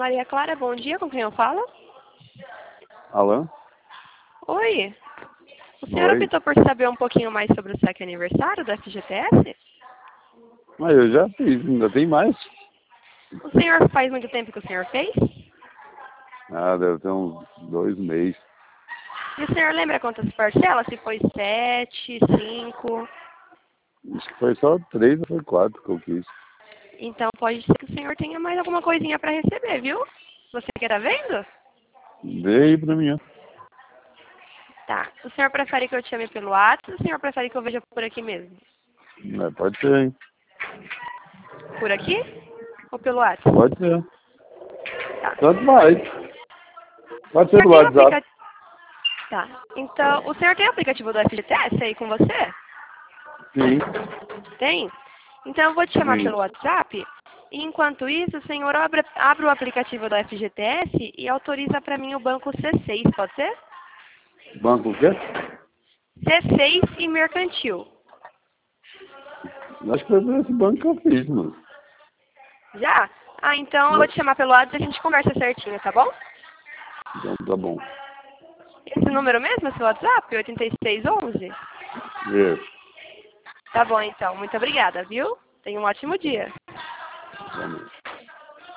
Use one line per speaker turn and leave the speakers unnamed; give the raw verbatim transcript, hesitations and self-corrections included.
Maria Clara, bom dia, com quem eu falo?
Alô?
Oi. O senhor
Oi.
optou por saber um pouquinho mais sobre o S E C aniversário do F G T S?
Mas eu já fiz, ainda tem mais?
O senhor faz muito tempo que o senhor fez?
Ah, deve ter uns dois meses.
E o senhor lembra quantas parcelas? Se foi sete, cinco?
Acho que foi só três ou foi quatro que eu quis.
Então pode ser que o senhor tenha mais alguma coisinha para receber, viu? Você que tá vendo?
Vê aí pra mim, ó.
Tá. O senhor prefere que eu te chame pelo WhatsApp ou o senhor prefere que eu veja por aqui mesmo?
É, pode ser, hein?
Por aqui? Ou pelo WhatsApp?
Pode ser.
Tá.
Tanto mais. Pode ser
Já
do
tem o
WhatsApp.
aplicativo? Tá. Então, o senhor tem o aplicativo do F G T S aí com você?
Sim.
Tem? Então eu vou te chamar
Sim.
pelo WhatsApp. E enquanto isso, o senhor abre, abre o aplicativo do F G T S e autoriza para mim o banco C seis, pode ser?
Banco o quê?
C seis e mercantil.
Acho que foi por esse banco que eu fiz, mano.
Já? Ah, então eu vou te chamar pelo WhatsApp e a gente conversa certinho, tá bom?
Então tá bom.
Esse número mesmo é seu WhatsApp? oito seis um um?
Isso.
Tá bom, então. Muito obrigada, viu? Tenha um ótimo dia.
Vamos.